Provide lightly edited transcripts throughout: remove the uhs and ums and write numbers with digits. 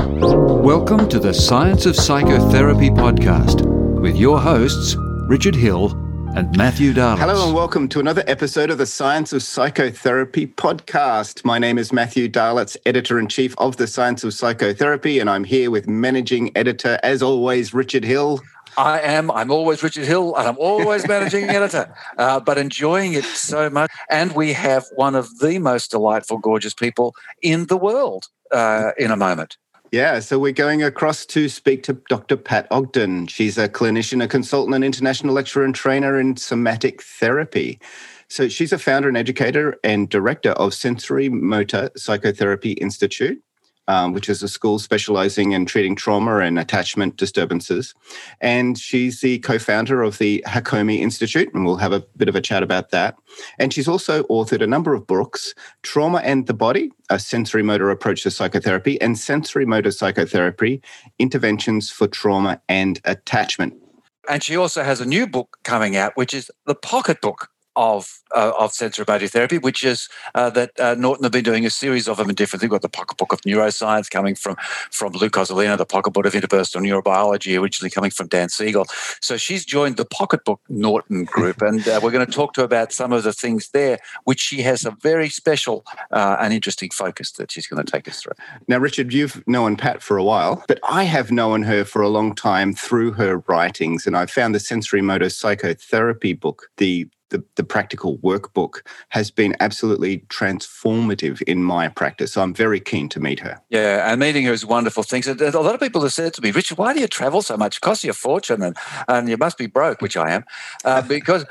Welcome to the Science of Psychotherapy podcast with your hosts, Richard Hill and Matthew Darlitz. Hello and welcome to another episode of the Science of Psychotherapy podcast. My name is Matthew Darlitz, Editor-in-Chief of the Science of Psychotherapy, and I'm here with Managing Editor, as always, Richard Hill. I'm always Richard Hill, and I'm always Managing Editor, but enjoying it so much. And we have one of the most delightful, gorgeous people in the world in a moment. Yeah, so we're going across to speak to Dr. Pat Ogden. She's a clinician, a consultant, and international lecturer and trainer in somatic therapy. So she's a founder and educator and director of Sensory Motor Psychotherapy Institute, which is a school specializing in treating trauma and attachment disturbances. And she's the co-founder of the Hakomi Institute, and we'll have a bit of a chat about that. And she's also authored a number of books, Trauma and the Body, A Sensory Motor Approach to Psychotherapy, and Sensory Motor Psychotherapy, Interventions for Trauma and Attachment. And she also has a new book coming out, which is the pocketbook of sensory motor therapy, which is that Norton have been doing a series of them in different things. We've got the pocketbook of neuroscience coming from Lou Cozzolino, the pocketbook of interpersonal neurobiology, originally coming from Dan Siegel. So she's joined the pocketbook Norton group, and we're going to talk to her about some of the things there, which she has a very special and interesting focus that she's going to take us through. Now, Richard, you've known Pat for a while, but I have known her for a long time through her writings, and I found the Sensory Motor Psychotherapy book, the practical workbook, has been absolutely transformative in my practice. So I'm very keen to meet her. Yeah, and meeting her is a wonderful thing. So a lot of people have said to me, Richard, why do you travel so much? It costs you a fortune and you must be broke, which I am, because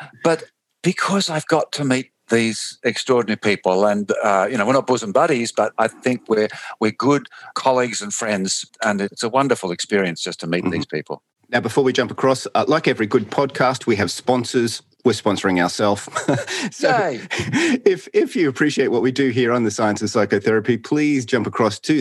I've got to meet these extraordinary people. And, we're not bosom buddies, but I think we're good colleagues and friends. And it's a wonderful experience just to meet these people. Now, before we jump across, like every good podcast, we have sponsors. We're sponsoring ourselves. So if you appreciate what we do here on the Science of Psychotherapy, please jump across to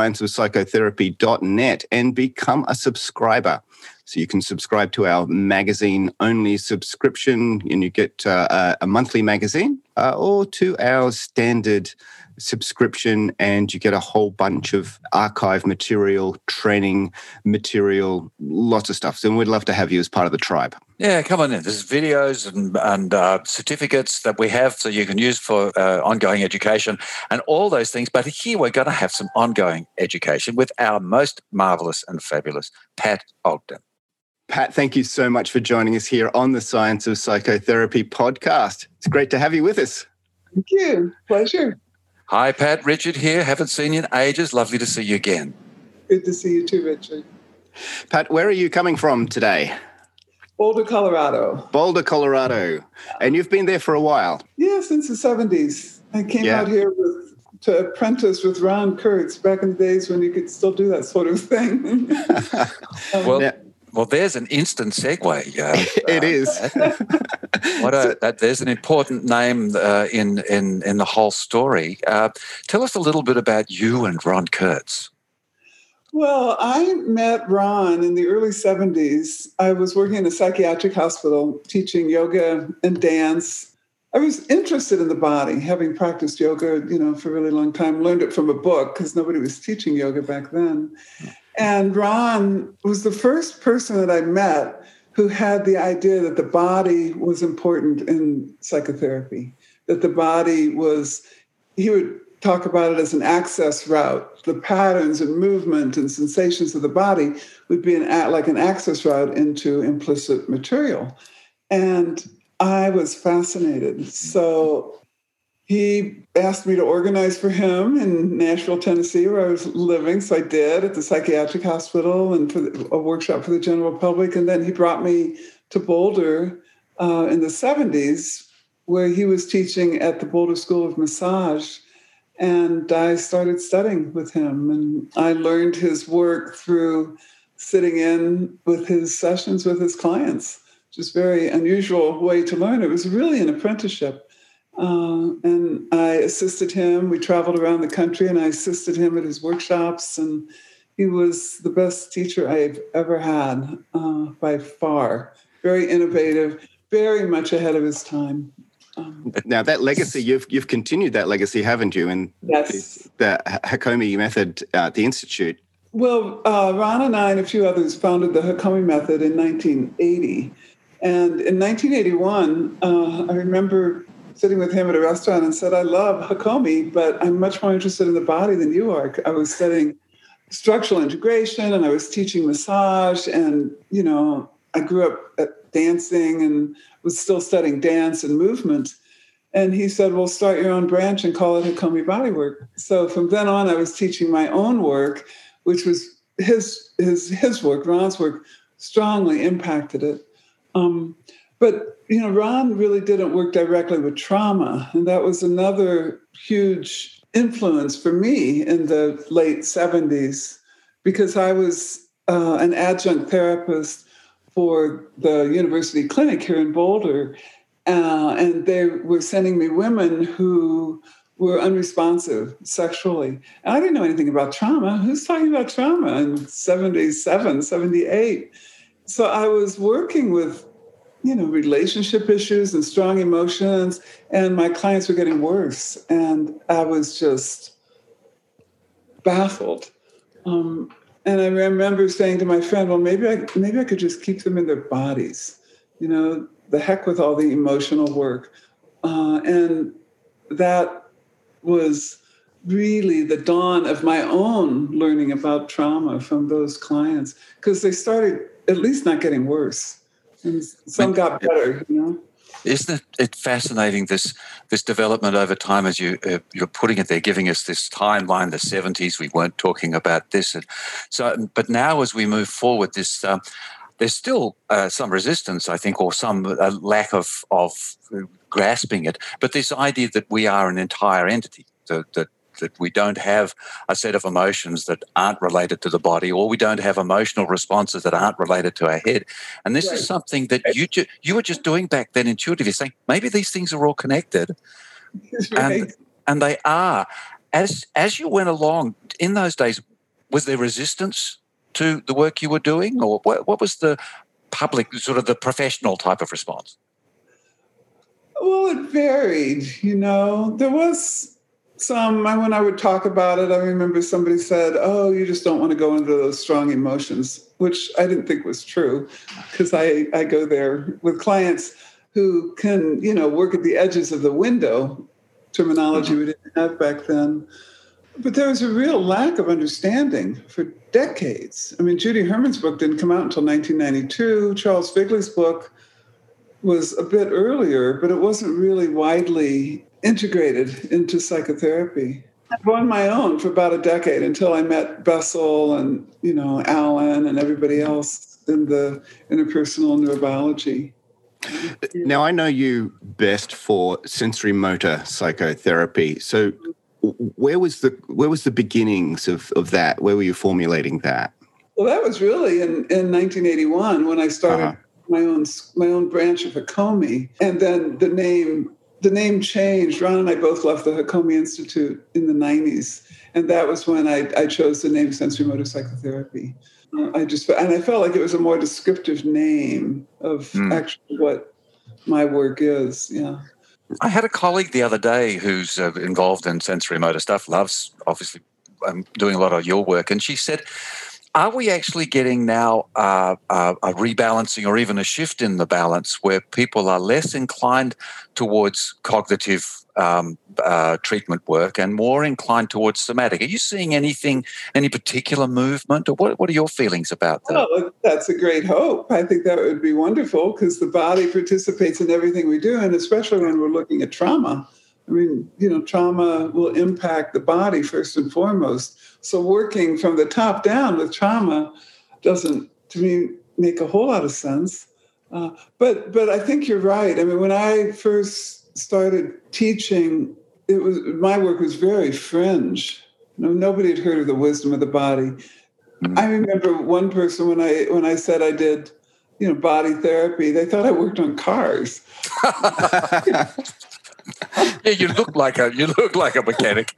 thescienceofpsychotherapy.net and become a subscriber. So you can subscribe to our magazine-only subscription and you get a monthly magazine or to our standard subscription, and you get a whole bunch of archive material, training material, lots of stuff. So we'd love to have you as part of the tribe. Yeah, come on in. There's videos and certificates that we have so you can use for ongoing education and all those things. But here we're going to have some ongoing education with our most marvelous and fabulous Pat Ogden. Pat, thank you so much for joining us here on the Science of Psychotherapy podcast. It's great to have you with us. Thank you. Pleasure. Hi, Pat. Richard here. Haven't seen you in ages. Lovely to see you again. Good to see you too, Richard. Pat, where are you coming from today? Boulder, Colorado. Boulder, Colorado. And you've been there for a while. Yeah, since the 70s. I came out here to apprentice with Ron Kurtz back in the days when you could still do that sort of thing. Well, there's an instant segue. It is. There's an important name in the whole story. Tell us a little bit about you and Ron Kurtz. Well, I met Ron in the early 70s. I was working in a psychiatric hospital teaching yoga and dance. I was interested in the body, having practiced yoga, for a really long time. Learned it from a book because nobody was teaching yoga back then. And Ron was the first person that I met who had the idea that the body was important in psychotherapy, that the body he would talk about it as an access route. The patterns and movement and sensations of the body would be like an access route into implicit material. And I was fascinated. So he asked me to organize for him in Nashville, Tennessee, where I was living. So I did at the psychiatric hospital and for a workshop for the general public. And then he brought me to Boulder in the 70s, where he was teaching at the Boulder School of Massage. And I started studying with him. And I learned his work through sitting in with his sessions with his clients, which is a very unusual way to learn. It was really an apprenticeship. And I assisted him. We traveled around the country and I assisted him at his workshops. And he was the best teacher I've ever had by far. Very innovative, very much ahead of his time. Now, that legacy, you've continued that legacy, haven't you? And yes. The Hakomi method at the Institute. Well, Ron and I and a few others founded the Hakomi Method in 1980. And in 1981, I remember sitting with him at a restaurant and said, I love Hakomi, but I'm much more interested in the body than you are. I was studying structural integration and I was teaching massage. And, I grew up at dancing and was still studying dance and movement. And he said, well, start your own branch and call it Hakomi Bodywork. So from then on, I was teaching my own work, which was his work, Ron's work, strongly impacted it. But Ron really didn't work directly with trauma. And that was another huge influence for me in the late 70s, because I was an adjunct therapist for the university clinic here in Boulder. And they were sending me women who were unresponsive sexually. And I didn't know anything about trauma. Who's talking about trauma in 77, 78? So I was working with, relationship issues and strong emotions, and my clients were getting worse. And I was just baffled. And I remember saying to my friend, well, maybe I could just keep them in their bodies. The heck with all the emotional work. And that was really the dawn of my own learning about trauma from those clients, because they started at least not getting worse. And some got better, Isn't it fascinating, this development over time, as you're putting it there, giving us this timeline, the 70s, we weren't talking about this. And so, but now as we move forward, this there's still some resistance, I think, or some lack of grasping it. But this idea that we are an entire entity, that we don't have a set of emotions that aren't related to the body, or we don't have emotional responses that aren't related to our head. And this is something that you were just doing back then intuitively, saying maybe these things are all connected. Right. And they are. As you went along in those days, was there resistance to the work you were doing, or what was the public, sort of the professional type of response? Well, it varied, There was some, when I would talk about it, I remember somebody said, oh, you just don't want to go into those strong emotions, which I didn't think was true, because I go there with clients who can, work at the edges of the window, terminology we didn't have back then. But there was a real lack of understanding for decades. Judy Herman's book didn't come out until 1992. Charles Figley's book was a bit earlier, but it wasn't really widely integrated into psychotherapy. I on my own for about a decade until I met Bessel and, Alan and everybody else in the interpersonal neurobiology. Now, I know you best for sensory motor psychotherapy. So where was the beginnings of that? Where were you formulating that? Well, that was really in 1981 when I started my own branch of Hakomi, and then the name changed. Ron and I both left the Hakomi Institute in the 90s, and that was when I chose the name sensory motor psychotherapy. I felt like it was a more descriptive name of actually what my work is. Yeah. I had a colleague the other day who's involved in sensory motor stuff, loves obviously doing a lot of your work, and she said, are we actually getting now a rebalancing or even a shift in the balance where people are less inclined towards cognitive treatment work and more inclined towards somatic? Are you seeing any particular movement, or what are your feelings about that? Well, that's a great hope. I think that would be wonderful, because the body participates in everything we do, and especially when we're looking at trauma. Trauma will impact the body first and foremost. So working from the top down with trauma doesn't, to me, make a whole lot of sense. But I think you're right. When I first started teaching, my work was very fringe. Nobody had heard of the wisdom of the body. Mm-hmm. I remember one person when I said I did, body therapy, they thought I worked on cars. Yeah, you look like a mechanic.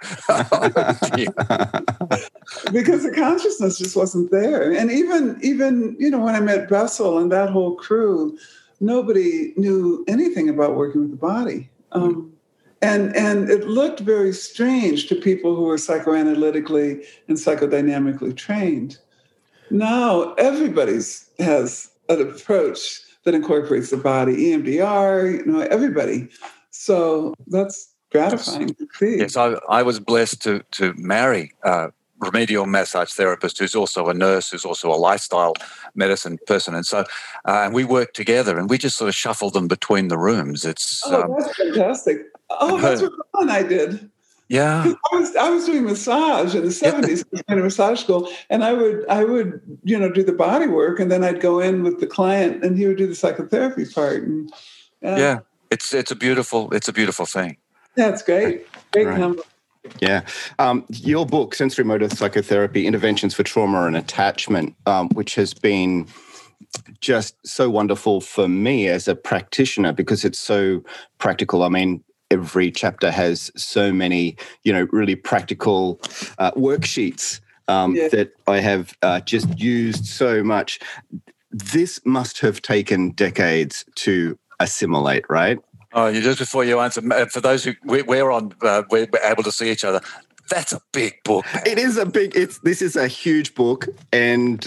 Because the consciousness just wasn't there. And even when I met Bessel and that whole crew, nobody knew anything about working with the body. And it looked very strange to people who were psychoanalytically and psychodynamically trained. Now everybody has an approach that incorporates the body, EMDR, everybody. So that's gratifying to see. Yes, I was blessed to marry a remedial massage therapist who's also a nurse, who's also a lifestyle medicine person. And so we worked together and we just sort of shuffled them between the rooms. It's that's fantastic. Oh, that's what Ron and I did. Yeah. I was doing massage in the 70s in a massage school, and I would do the body work, and then I'd go in with the client and he would do the psychotherapy part. And, it's a beautiful thing. Yeah, it's great. Great combo. Yeah. Your book, Sensorimotor Psychotherapy, Interventions for Trauma and Attachment, which has been just so wonderful for me as a practitioner because it's so practical. I mean, every chapter has so many, really practical worksheets that I have just used so much. This must have taken decades to assimilate, right? Oh, just before you answer, for those who we're able to see each other, that's a big book. It is this is a huge book, and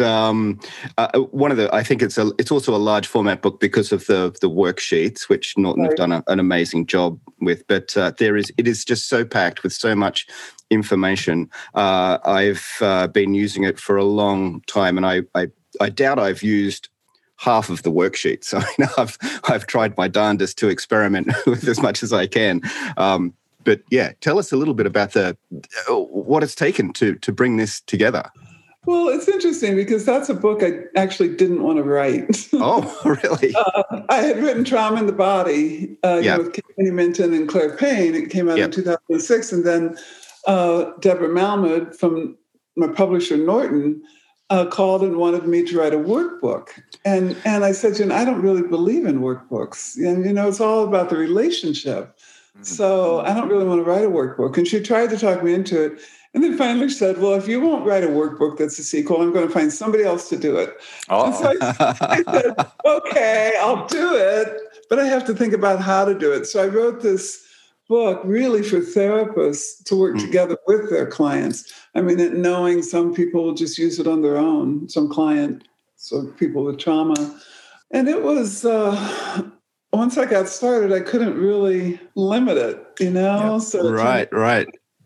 I think it's also a large format book because of the worksheets, which Norton have done an amazing job with. But it is just so packed with so much information. I've been using it for a long time, and I doubt I've used half of the worksheets. I mean, I've tried my darndest to experiment with as much as I can. But yeah, tell us a little bit about what it's taken to bring this together. Well, it's interesting because that's a book I actually didn't want to write. Oh, really? I had written Trauma in the Body with Kenny Minton and Claire Payne. It came out in 2006. And then Deborah Malmud from my publisher, Norton, called and wanted me to write a workbook. And I said, I don't really believe in workbooks. And, it's all about the relationship. So I don't really want to write a workbook. And she tried to talk me into it. And then finally said, well, if you won't write a workbook that's a sequel, I'm going to find somebody else to do it. Oh. And so I said, okay, I'll do it, but I have to think about how to do it. So I wrote this book really for therapists to work together with their clients. I mean, knowing some people will just use it on their own, so people with trauma. And it was... once I got started, I couldn't really limit it, Yeah. So right.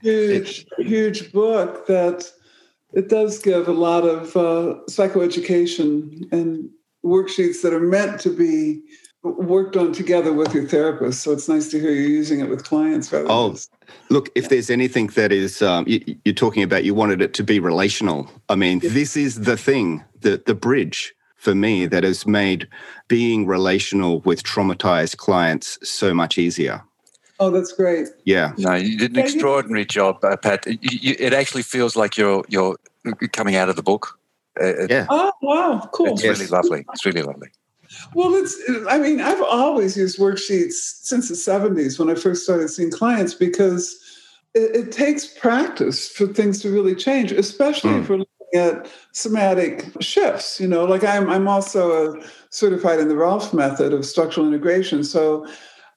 Huge book that it does give a lot of psychoeducation and worksheets that are meant to be worked on together with your therapist. So it's nice to hear you're using it with clients. Look, if there's anything that is, you're talking about, you wanted it to be relational. I mean, this is the thing, the bridge for me that has made being relational with traumatized clients so much easier. Oh, that's great. Yeah. No, you did an extraordinary job, Pat. It actually feels like you're coming out of the book. Oh, wow. Cool. It's really lovely. It's really lovely. Well, I've always used worksheets since the 70s when I first started seeing clients because it takes practice for things to really change, especially if we're looking at somatic shifts. Like I'm also certified in the Rolf method of structural integration. So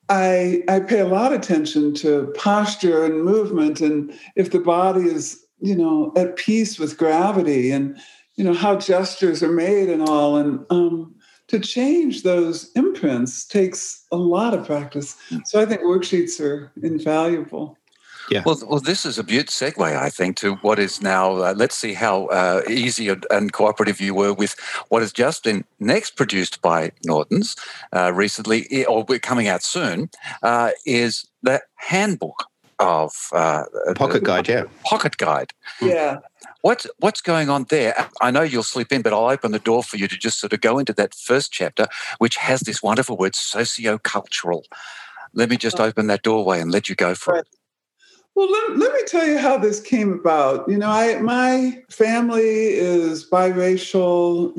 I pay a lot of attention to posture and movement, and if the body is, at peace with gravity, and, how gestures are made and all. And to change those imprints takes a lot of practice. So I think worksheets are invaluable. Yeah. Well, this is a beautiful segue, I think, to what is now. Let's see how easy and cooperative you were with what has just been next produced by Norton's recently, or we're coming out soon, is the handbook of Pocket Guide. Yeah, Pocket Guide. Yeah. What's going on there? I know you'll slip in, but I'll open the door for you to just sort of go into that first chapter, which has this wonderful word, sociocultural. Let me just open that doorway and let you go for it. Well, let me tell you how this came about. My family is biracial.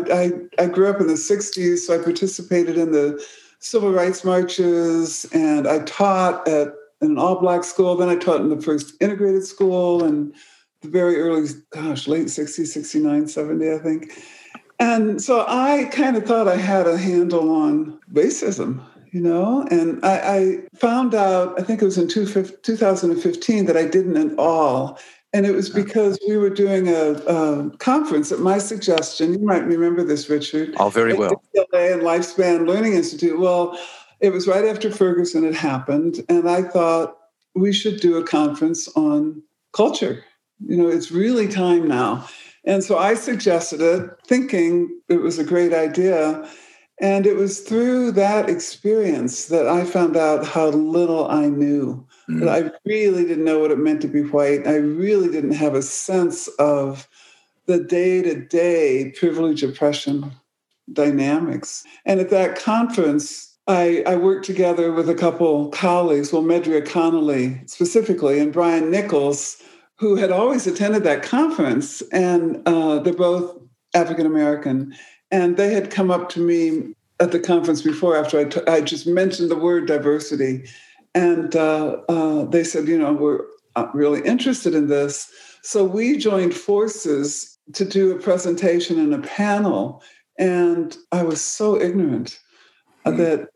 I grew up in the 60s, so I participated in the civil rights marches, and I taught at an all-black school. Then I taught in the first integrated school in the very early, late 60s, 69, 70, I think. And so I kind of thought I had a handle on racism, And I found out, I think it was in 2015, that I didn't at all. And it was because we were doing a conference at my suggestion. You might remember this, Richard. Oh, very well. UCLA and Lifespan Learning Institute. Well, it was right after Ferguson had happened. And I thought we should do a conference on culture. It's really time now. And so I suggested it, thinking it was a great idea. And it was through that experience that I found out how little I knew. That I really didn't know what it meant to be white. I really didn't have a sense of the day-to-day privilege oppression dynamics. And at that conference, I worked together with a couple colleagues, Medria Connolly specifically, and Brian Nichols, who had always attended that conference. And they're both African-American. And they had come up to me at the conference before, after I just mentioned the word diversity. And they said, we're really interested in this. So we joined forces to do a presentation and a panel. And I was so ignorant that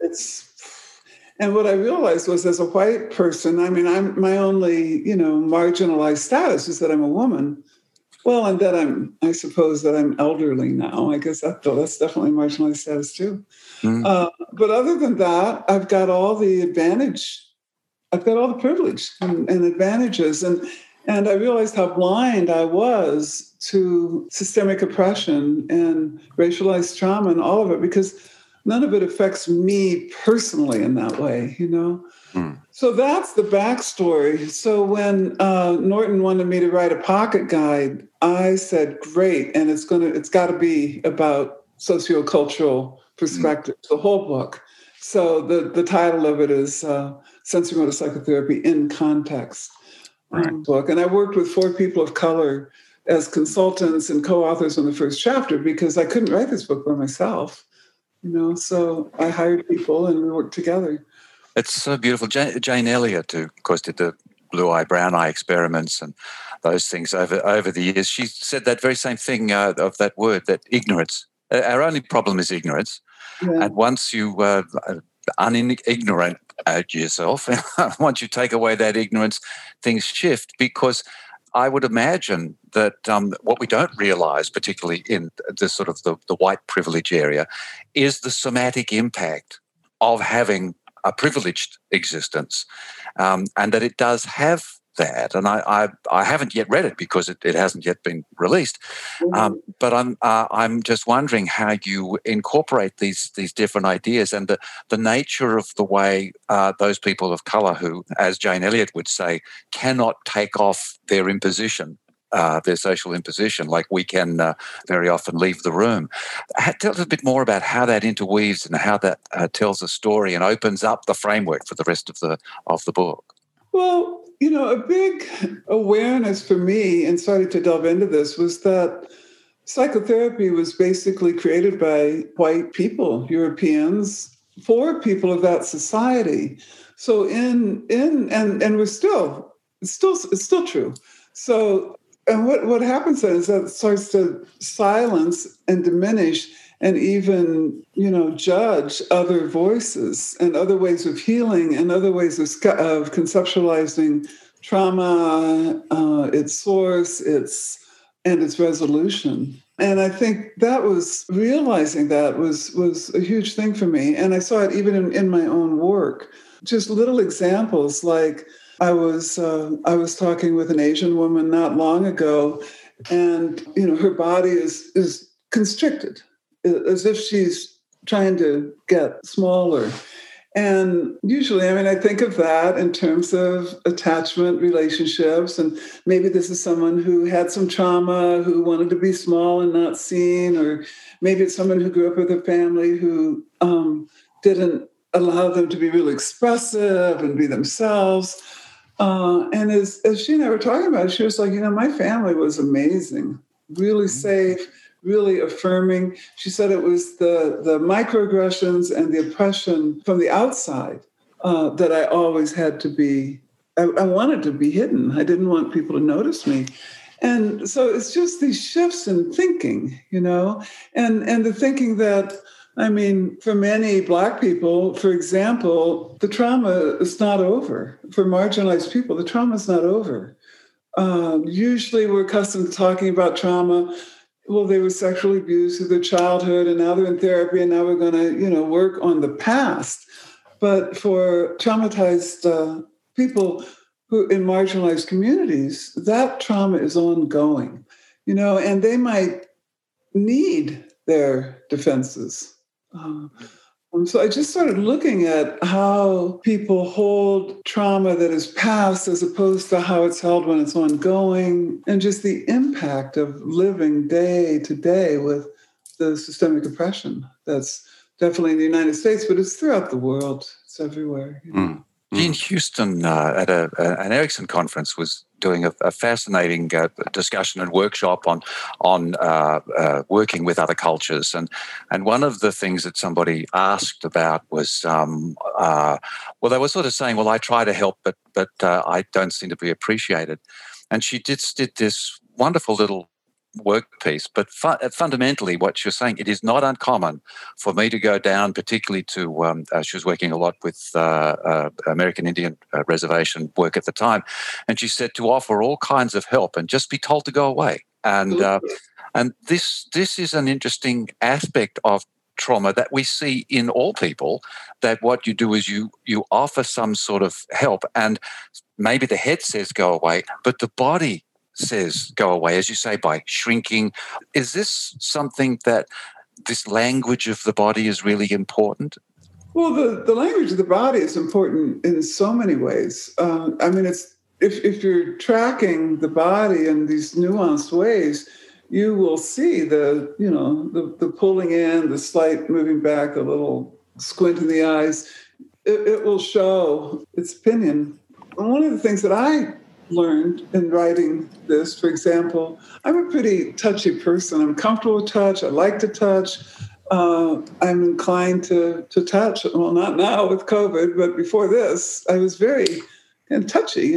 and what I realized was, as a white person, my only, marginalized status is that I'm a woman. Well, and that I suppose that I'm elderly now. I guess that's definitely marginalized status too. But other than that, I've got all the advantage. I've got all the privilege and advantages. And I realized how blind I was to systemic oppression and racialized trauma and all of it, because none of it affects me personally in that way, So that's the backstory. So when Norton wanted me to write a pocket guide, I said, great. And it's got to be about sociocultural perspective, the whole book. So the title of it is Sensorimotor Psychotherapy in Context book. And I worked with 4 people of color as consultants and co-authors on the first chapter, because I couldn't write this book by myself. So I hired people and we worked together. It's so beautiful. Jane Elliott, who, of course, did the blue eye, brown eye experiments and those things over the years, she said that very same thing of that word, that ignorance. Our only problem is ignorance. Yeah. And once you ignorant yourself, once you take away that ignorance, things shift, because I would imagine that what we don't realize, particularly in the sort of the white privilege area, is the somatic impact of having a privileged existence, and that it does have that. And I haven't yet read it because it hasn't yet been released. But I'm just wondering how you incorporate these different ideas and the nature of the way those people of colour who, as Jane Elliott would say, cannot take off their imposition, their social imposition, like we can very often leave the room. Tell us a bit more about how that interweaves and how that tells a story and opens up the framework for the rest of the book. Well, a big awareness for me in starting to delve into this was that psychotherapy was basically created by white people, Europeans, for people of that society. So and we're still, it's still true. So, and what happens then is that it starts to silence and diminish and even, judge other voices and other ways of healing and other ways of conceptualizing trauma, its source, its resolution. And I think that was, realizing that was a huge thing for me. And I saw it even in my own work. Just little examples, like I was talking with an Asian woman not long ago, and, her body is constricted, as if she's trying to get smaller. And usually, I think of that in terms of attachment relationships. And maybe this is someone who had some trauma, who wanted to be small and not seen, or maybe it's someone who grew up with a family who didn't allow them to be really expressive and be themselves. And as she and I were talking about it, she was like, my family was amazing, really safe, really affirming. She said it was the microaggressions and the oppression from the outside that I always had to be, I wanted to be hidden. I didn't want people to notice me. And so it's just these shifts in thinking, and the thinking that I mean, for many Black people, for example, the trauma is not over. For marginalized people, the trauma is not over. Usually we're accustomed to talking about trauma. Well, they were sexually abused through their childhood, and now they're in therapy, and now we're going to, work on the past. But for traumatized people who in marginalized communities, that trauma is ongoing, and they might need their defenses. So I just started looking at how people hold trauma that is past as opposed to how it's held when it's ongoing, and just the impact of living day to day with the systemic oppression that's definitely in the United States, but it's throughout the world. It's everywhere. Jean Houston at an Erickson conference was doing a fascinating discussion and workshop on working with other cultures, and one of the things that somebody asked about was, they were sort of saying, well, I try to help, but I don't seem to be appreciated, and she did this wonderful little work piece, but fundamentally what she was saying, it is not uncommon for me to go down, particularly to, she was working a lot with American Indian reservation work at the time, and she said to offer all kinds of help and just be told to go away. And this is an interesting aspect of trauma that we see in all people, that what you do is you offer some sort of help, and maybe the head says go away, but the body says go away, as you say, by shrinking. Is this something that this language of the body is really important? Well, the language of the body is important in so many ways. It's if you're tracking the body in these nuanced ways, you will see the pulling in, the slight moving back, a little squint in the eyes. It will show its opinion. And one of the things that I learned in writing this, for example, I'm a pretty touchy person. I'm comfortable with touch. I like to touch. I'm inclined to touch. Well, not now with COVID, but before this, I was very touchy,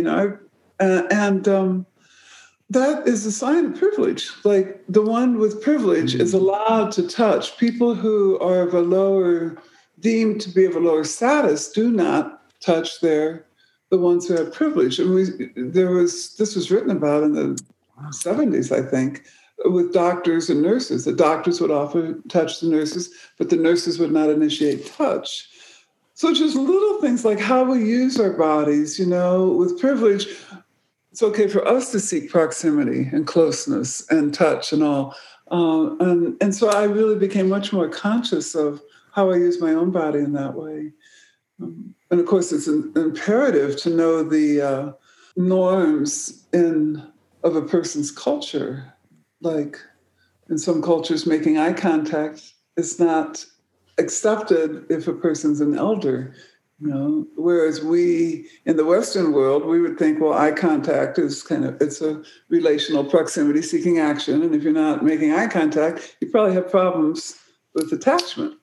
that is a sign of privilege. Like, the one with privilege is allowed to touch. People who are deemed to be of a lower status do not touch the ones who have privilege. And this was written about in the 70s, I think, with doctors and nurses. The doctors would often touch the nurses, but the nurses would not initiate touch. So just little things like how we use our bodies, with privilege. It's okay for us to seek proximity and closeness and touch and all. And so I really became much more conscious of how I use my own body in that way. And of course, it's imperative to know the norms of a person's culture. Like, in some cultures, making eye contact is not accepted if a person's an elder. Whereas we, in the Western world, we would think, well, eye contact is it's a relational proximity seeking action. And if you're not making eye contact, you probably have problems with attachment,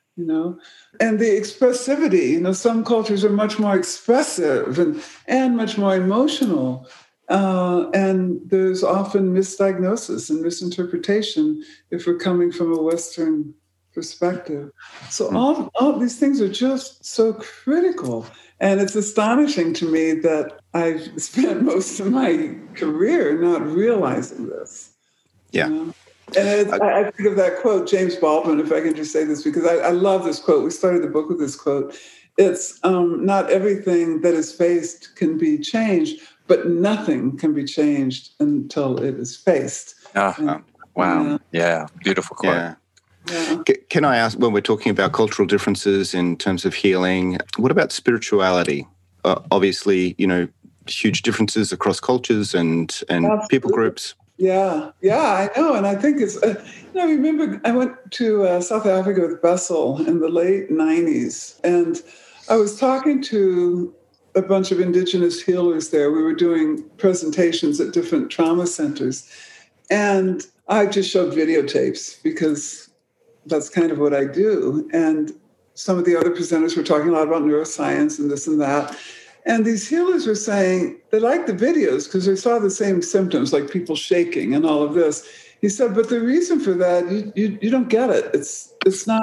And the expressivity, some cultures are much more expressive and much more emotional. And there's often misdiagnosis and misinterpretation if we're coming from a Western perspective. So all these things are just so critical. And it's astonishing to me that I've spent most of my career not realizing this. Yeah. And I think of that quote, James Baldwin, if I can just say this, because I love this quote. We started the book with this quote. It's not everything that is faced can be changed, but nothing can be changed until it is faced. Wow. Yeah. Beautiful quote. Yeah. Yeah. Can I ask, when we're talking about cultural differences in terms of healing, what about spirituality? Obviously, huge differences across cultures and people groups. Yeah, I know. And I think it's, I remember I went to South Africa with Bessel in the late 90s, and I was talking to a bunch of indigenous healers there. We were doing presentations at different trauma centers, and I just showed videotapes because that's kind of what I do. And some of the other presenters were talking a lot about neuroscience and this and that. And these healers were saying they liked the videos because they saw the same symptoms, like people shaking and all of this. He said, but the reason for that, you don't get it. It's not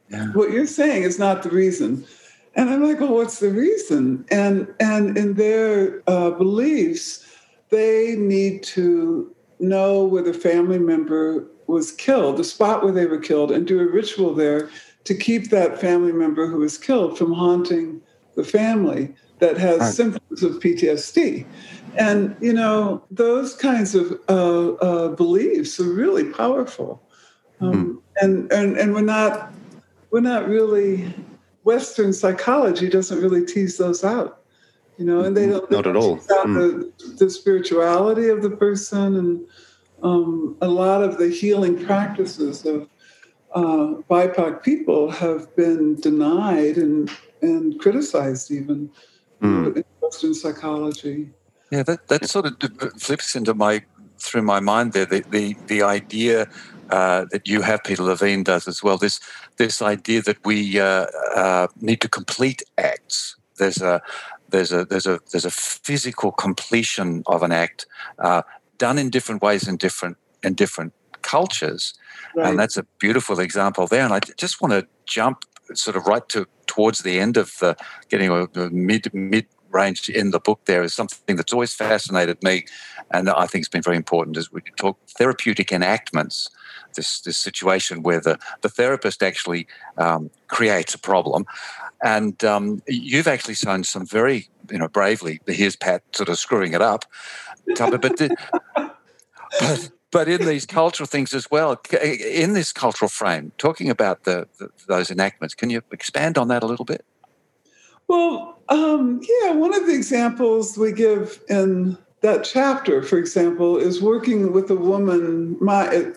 what you're saying is not the reason. And I'm like, well, what's the reason? And in their beliefs, they need to know where the family member was killed, the spot where they were killed, and do a ritual there to keep that family member who was killed from haunting the family that has symptoms of PTSD. And, those kinds of beliefs are really powerful. And we're not really, Western psychology doesn't really tease those out, and they don't not at all. Tease out the spirituality of the person, and a lot of the healing practices of BIPOC people have been denied and criticized even in Western psychology. Yeah, that sort of flips through my mind there, the idea that you have, Peter Levine does as well, this idea that we need to complete acts. There's a physical completion of an act done in different ways in different cultures. Right. And that's a beautiful example there. And I just want to jump sort of towards the end of getting a mid-range in the book. There is something that's always fascinated me, and I think it's been very important, is we talk therapeutic enactments, this situation where the therapist actually creates a problem. And you've actually shown some very, bravely, here's Pat sort of screwing it up, but in these cultural things as well, in this cultural frame, talking about those enactments, can you expand on that a little bit? Well, one of the examples we give in that chapter, for example, is working with a woman, I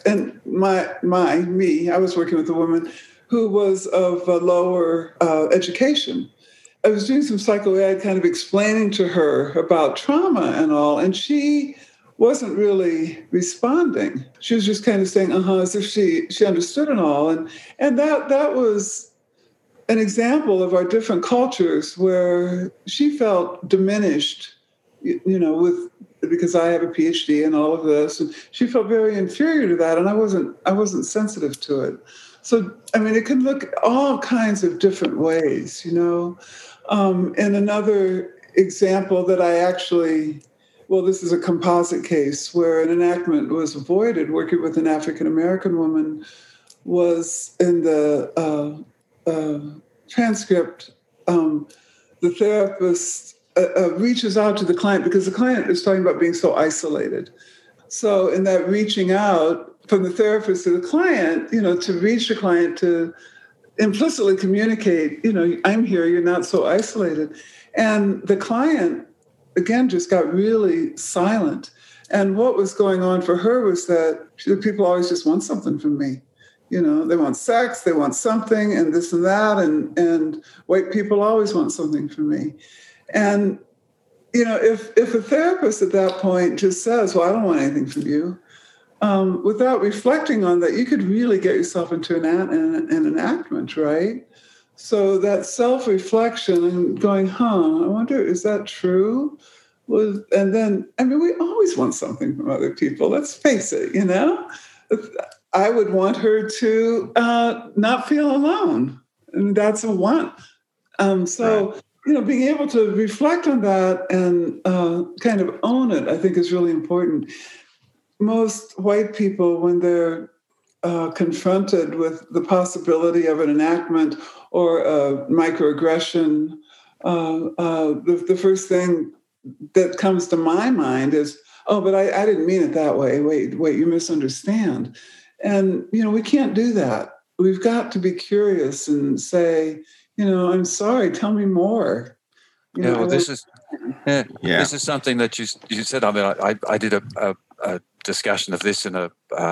was working with a woman who was of a lower education. I was doing some psychoed, kind of explaining to her about trauma and all, and she wasn't really responding. She was just kind of saying, as if she understood it all. And that was an example of our different cultures where she felt diminished, because I have a PhD and all of this, and she felt very inferior to that, and I wasn't sensitive to it. So, it can look all kinds of different ways, And another example that this is a composite case where an enactment was avoided, working with an African-American woman, was in the transcript, the therapist reaches out to the client because the client is talking about being so isolated. So in that reaching out from the therapist to the client, to reach the client, to implicitly communicate, I'm here, you're not so isolated. And the client, again, just got really silent. And what was going on for her was that people always just want something from me. They want sex, they want something, and this and that, and white people always want something from me. And, if a therapist at that point just says, well, I don't want anything from you, without reflecting on that, you could really get yourself into an enactment, right? So that self-reflection and going, I wonder, is that true? And then, we always want something from other people. Let's face it, I would want her to not feel alone. And that's a want. Being able to reflect on that and kind of own it, I think, is really important. Most white people, when they're confronted with the possibility of an enactment or a microaggression, the first thing that comes to my mind is, but I didn't mean it that way. Wait, you misunderstand. And, we can't do that. We've got to be curious and say, I'm sorry, tell me more. This is something that you said. I did a discussion of this in an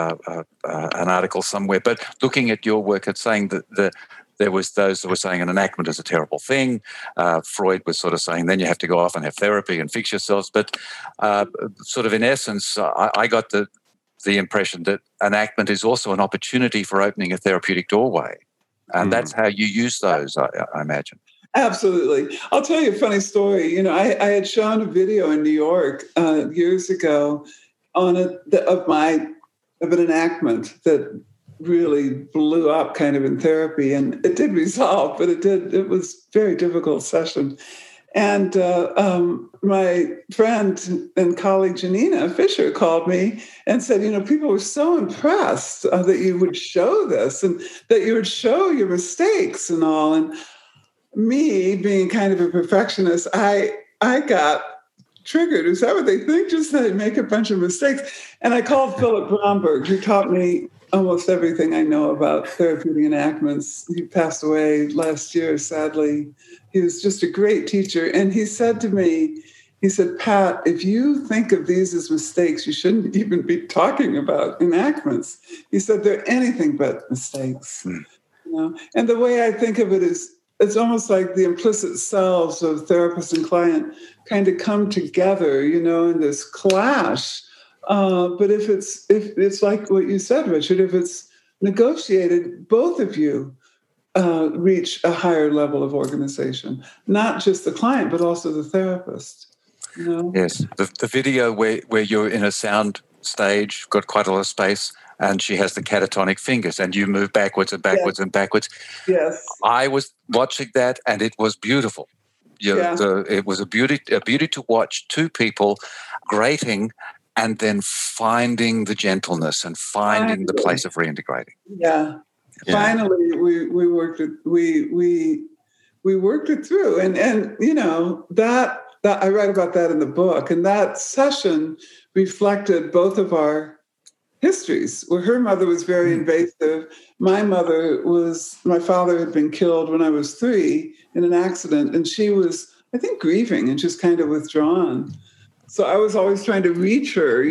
article somewhere, but looking at your work, it's saying that there was those that were saying an enactment is a terrible thing. Freud was sort of saying then you have to go off and have therapy and fix yourselves. But sort of in essence, I got the impression that enactment is also an opportunity for opening a therapeutic doorway. And that's how you use those, I imagine. Absolutely. I'll tell you a funny story. I had shown a video in New York years ago of an enactment that really blew up kind of in therapy, and it did resolve, but it was a very difficult session. And my friend and colleague Janina Fisher called me and said, people were so impressed that you would show this and that you would show your mistakes and all. And me being kind of a perfectionist, I got triggered. Is that what they think? Just that I make a bunch of mistakes. And I called Philip Bromberg, who taught me almost everything I know about therapeutic enactments. He passed away last year, sadly. He was just a great teacher. And he said to me, Pat, if you think of these as mistakes, you shouldn't even be talking about enactments. He said, they're anything but mistakes. And the way I think of it is, it's almost like the implicit selves of therapist and client kind of come together, in this clash. But if it's like what you said, Richard, if it's negotiated, both of you reach a higher level of organization, not just the client, but also the therapist. Yes, the video where you're in a sound stage, got quite a lot of space, and she has the catatonic fingers, and you move backwards and backwards and backwards. Yes, I was watching that, and it was beautiful. It was a beauty to watch two people grating and then finding the gentleness and finding the place of reintegrating. Yeah. Finally, we worked it. We worked it through, and that I write about that in the book. And that session reflected both of our histories, where her mother was very invasive. My father had been killed when I was 3 in an accident, and she was, I think, grieving and just kind of withdrawn. So I was always trying to reach her,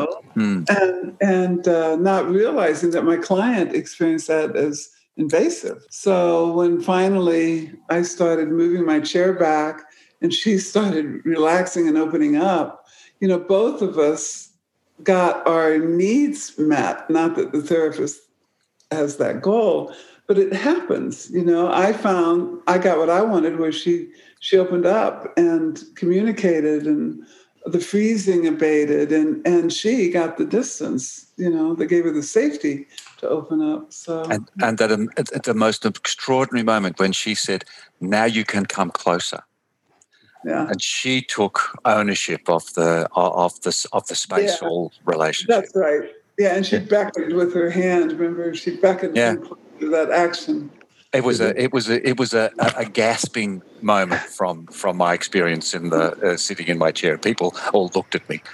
and not realizing that my client experienced that as invasive. So when finally I started moving my chair back and she started relaxing and opening up, both of us got our needs met. Not that the therapist has that goal, but it happens. I found I got what I wanted, where she opened up and communicated, and the freezing abated, and she got the distance, that gave her the safety to open up. So and that at the most extraordinary moment when she said, "Now you can come closer." Yeah. And she took ownership of the spatial relationship. That's right. Yeah, and she beckoned with her hand. Remember, she beckoned to that action. It was a gasping moment from my experience in the sitting in my chair. People all looked at me.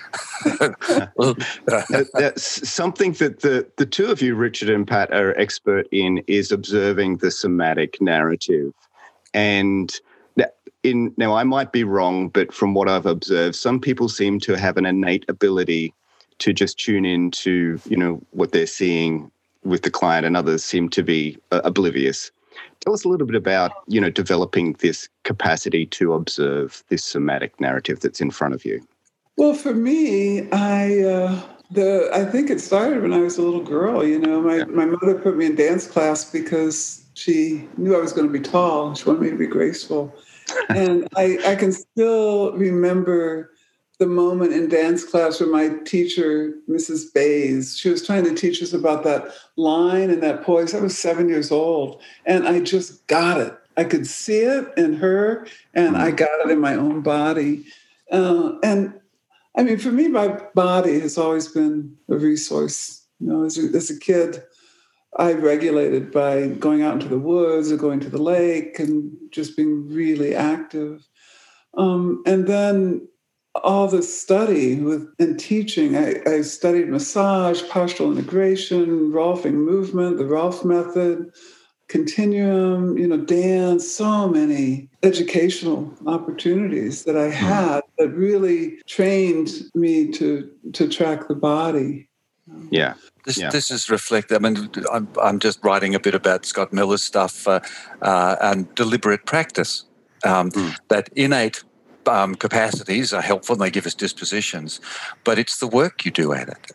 That's something that the two of you, Richard and Pat, are expert in, is observing the somatic narrative. And now I might be wrong, but from what I've observed, some people seem to have an innate ability to just tune into what they're seeing with the client, and others seem to be oblivious. Tell us a little bit about, developing this capacity to observe this somatic narrative that's in front of you. Well, for me, I think it started when I was a little girl. My mother put me in dance class because she knew I was going to be tall. She wanted me to be graceful. And I can still remember the moment in dance class where my teacher, Mrs. Bays, she was trying to teach us about that line and that poise. I was 7 years old, and I just got it. I could see it in her, and I got it in my own body. And I mean, for me, my body has always been a resource. As a kid, I regulated by going out into the woods or going to the lake and just being really active. And then all the study and teaching, I studied massage, postural integration, Rolfing movement, the Rolf method, continuum, dance, so many educational opportunities that I had that really trained me to track the body. Yeah. This is reflected. I mean, I'm just writing a bit about Scott Miller's stuff and deliberate practice. That innate capacities are helpful and they give us dispositions, but it's the work you do at it.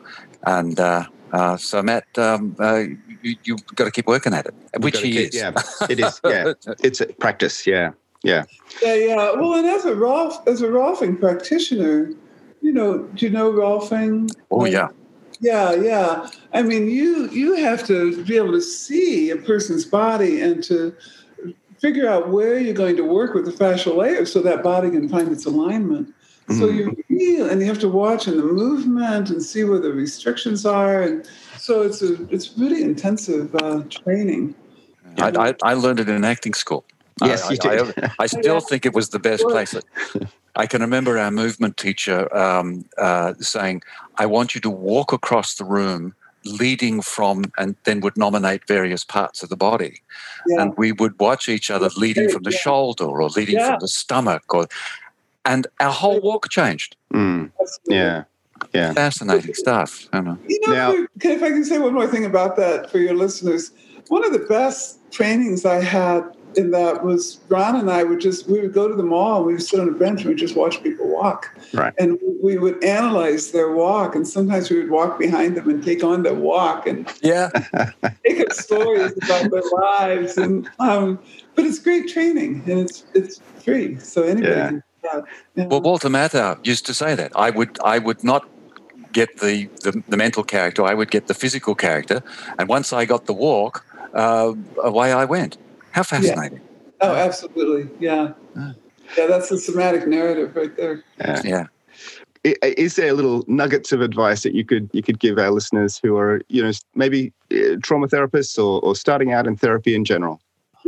So, Matt, you've got to keep working at it, which he is. Yeah, it is. Yeah, it's a practice. Yeah. Well, and as a Rolfing practitioner, do you know Rolfing? Oh, yeah. Yeah. I mean, you have to be able to see a person's body and to figure out where you're going to work with the fascial layer so that body can find its alignment. So you feel, and you have to watch in the movement and see where the restrictions are. And so it's really intensive training. I learned it in acting school. Yes, you did. I still think it was the best place. I can remember our movement teacher saying, I want you to walk across the room leading from, and then would nominate various parts of the body. Yeah. And we would watch each other leading from the shoulder or leading from the stomach, and our whole walk changed. Yeah. Fascinating stuff. I know. Now, if I can say one more thing about that for your listeners, one of the best trainings I had in that was Ron and I we would go to the mall and we would sit on a bench and we'd just watch people walk. Right. And we would analyze their walk, and sometimes we would walk behind them and take on their walk and make up stories about their lives. And but it's great training and it's free, so anybody can do that. Yeah. Well, Walter Matthau used to say that I would not get the mental character, I would get the physical character, and once I got the walk, away I went. How fascinating. Yeah. Oh, absolutely. Yeah. Yeah, that's the somatic narrative right there. Yeah. Is there little nuggets of advice that you could give our listeners who are, maybe trauma therapists or starting out in therapy in general?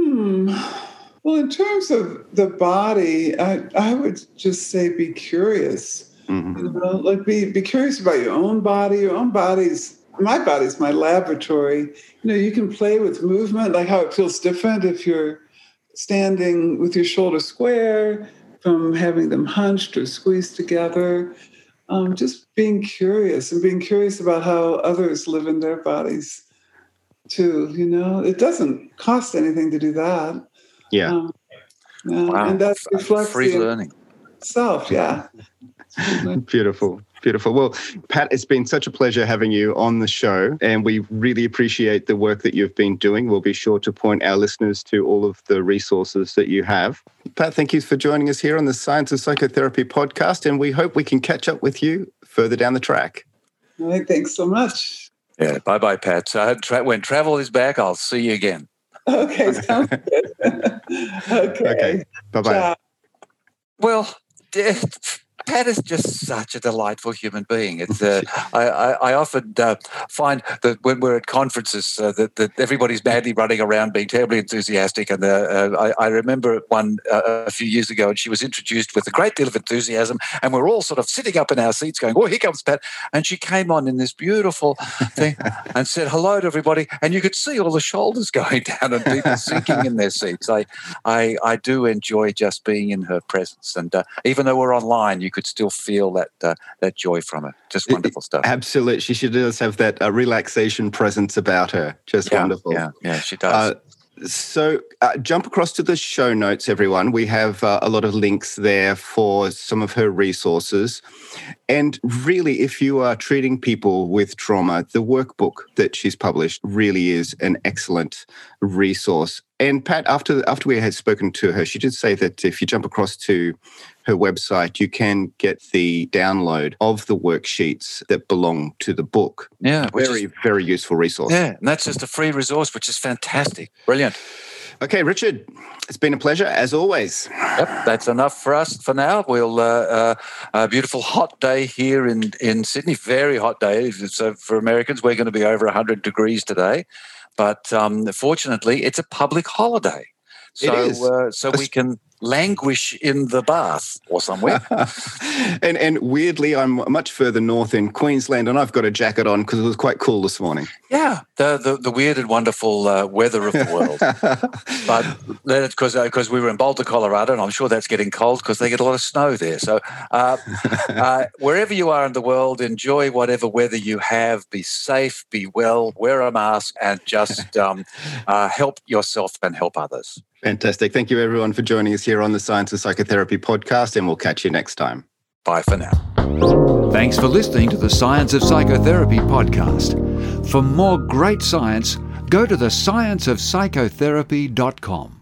Well, in terms of the body, I would just say be curious. Like be curious about your own body. Your own body's my body's my laboratory. You can play with movement, like how it feels different if you're standing with your shoulders square from having them hunched or squeezed together. Just being curious and being curious about how others live in their bodies too. It doesn't cost anything to do that. Yeah. Wow. And that reflects free learning. Self. Yeah. Beautiful. Well, Pat, it's been such a pleasure having you on the show, and we really appreciate the work that you've been doing. We'll be sure to point our listeners to all of the resources that you have. Pat, thank you for joining us here on the Science of Psychotherapy podcast, and we hope we can catch up with you further down the track. All right, thanks so much. Yeah, bye-bye, Pat. So when travel is back, I'll see you again. Okay, sounds good. Okay. Bye-bye. Ciao. Well, Pat is just such a delightful human being. It's I often find that when we're at conferences that everybody's madly running around being terribly enthusiastic. And I remember one a few years ago, and she was introduced with a great deal of enthusiasm, and we're all sort of sitting up in our seats going, "Oh, here comes Pat!" And she came on in this beautiful thing and said hello to everybody, and you could see all the shoulders going down and people sinking in their seats. I do enjoy just being in her presence, and even though we're online, you could still feel that joy from her. Just wonderful stuff. Absolutely. She does have that relaxation presence about her. Just wonderful. Yeah, she does. So jump across to the show notes, everyone. We have a lot of links there for some of her resources. And really, if you are treating people with trauma, the workbook that she's published really is an excellent resource. And Pat, after we had spoken to her, she did say that if you jump across to her website, you can get the download of the worksheets that belong to the book. Yeah. Very useful resource. Yeah, and that's just a free resource, which is fantastic. Brilliant. Okay, Richard, it's been a pleasure, as always. Yep, that's enough for us for now. We'll a beautiful hot day here in Sydney, very hot day. So for Americans, we're going to be over 100 degrees today. But fortunately, it's a public holiday. So, it is. So we can languish in the bath or somewhere. and weirdly, I'm much further north in Queensland, and I've got a jacket on because it was quite cool this morning. Yeah, the weird and wonderful weather of the world. But because we were in Boulder, Colorado, and I'm sure that's getting cold because they get a lot of snow there. So wherever you are in the world, enjoy whatever weather you have. Be safe, be well, wear a mask, and just help yourself and help others. Fantastic. Thank you, everyone, for joining us here on the Science of Psychotherapy podcast, and we'll catch you next time. Bye for now. Thanks for listening to the Science of Psychotherapy podcast. For more great science, go to thescienceofpsychotherapy.com.